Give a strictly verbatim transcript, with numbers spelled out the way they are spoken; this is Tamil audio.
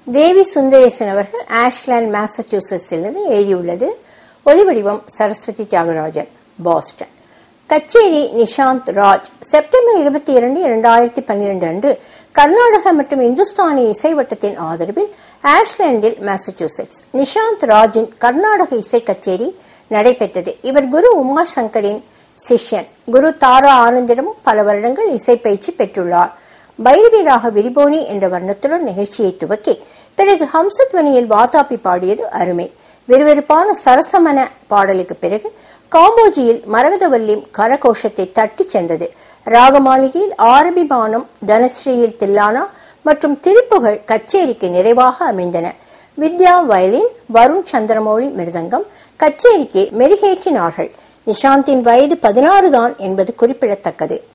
தேவி சுந்தரேசன் அவர்கள் ஆஷ்லாந்து மாசச்சூசெட்ஸிலிருந்து எழுதியுள்ளது. ஒலிவடிவம் சரஸ்வதி தியாகராஜன், பாஸ்டன். கச்சேரி நிஷாந்த் ராஜ் செப்டம்பர் இருபத்தி இரண்டு இரண்டாயிரத்தி பன்னிரண்டு அன்று கர்நாடக மற்றும் இந்துஸ்தானி இசை வட்டத்தின் ஆதரவில் ஆஷ்லாந்தில் மாசச்சூசெட்ஸ் நிஷாந்த் ராஜின் கர்நாடக இசை கச்சேரி நடைபெற்றது. இவர் குரு உமா சங்கரின் சிஷ்யன். குரு தாரா ஆனந்திடமும் பல வருடங்கள் இசை பயிற்சி பெற்றுள்ளார். பைரவிராக விரிபோனி என்ற வர்ணத்துடன் நிகழ்ச்சியை துவக்கி பிறகு ஹம்சத்வனியில் வாதாபி பாடியது அருமை. விறுவிறுப்பான சரசமன பாடலுக்கு பிறகு காம்போஜியில் மரகதவல்லியும் கரகோஷத்தை தட்டி சென்றது. ராகமாளிகையில் ஆரபிமானம், தனஸ்ரீயில் தில்லானா மற்றும் திருப்புகள் கச்சேரிக்கு நிறைவாக அமைந்தன. வித்யா வயலின், வருண் சந்திரமௌழி மிருதங்கம் கச்சேரிக்கு மெருகேற்றினார்கள். நிஷாந்தின் வயது பதினாறு தான் என்பது குறிப்பிடத்தக்கது.